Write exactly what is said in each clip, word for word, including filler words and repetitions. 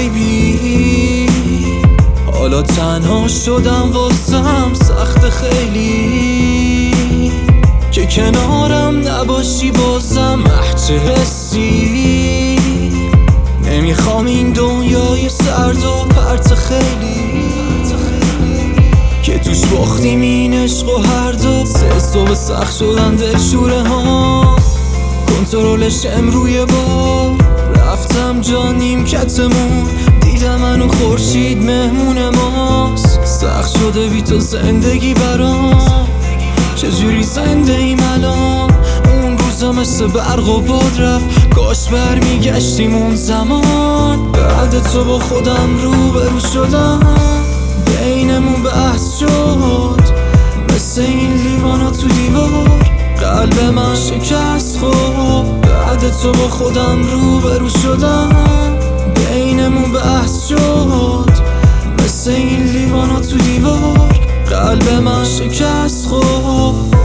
بیبی، حالا تنها شدم واسم سخت خیلی که کنارم نباشی بازم محچه حسی. نمیخوام این دنیای سرد و پرت خیلی که توش باختیم این عشق و هر دو سه صبح سخت شدن دلشوره ها، کنترلش امروی بار رفتم جا نیمکتمون، دیدم منو خورشید مهمون ماست. سخت شده بی تو زندگی برام، چجوری زنده ایم الان؟ اون روزا مثل برق و باد رفت، کاش برمیگشتیم اون زمان. بعد تو با خودم روبرو شدم، بینمون بحث شد مثل این لیوانا تو دیوار، قلب من شکست خورد. بعد تو با خودم روبرو شدم، بینمون بحث شد مثل این لیوانا تو دیوار، قلب من شکست خورد.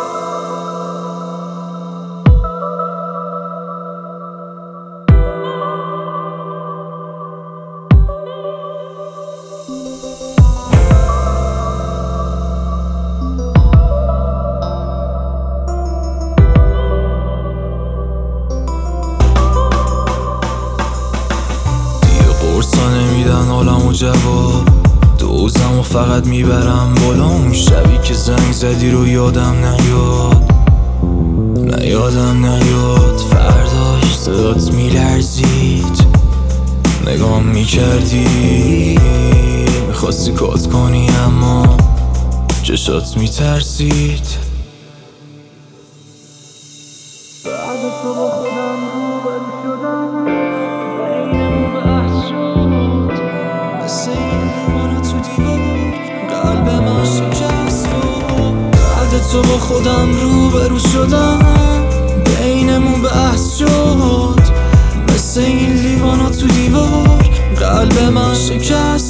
قرصا نمیدن حالمو جواب، دوزمو فقط میبرم بالا. اون شبی که زنگ زدی رو یادم نیاد، نیادم نیاد. فرداش صدات میلرزید، نگام میکردی، میخواستی کات کنی اما چشات میترسید. بعد تو با خودم روبرو شدم، بینمون بحث شد مثل این لیوانا تو دیوار، قلب من شکست خورد. بعد تو با خودم روبرو شدم، بینمون بحث شد مثل این لیوانا تو دیوار، قلب من شکست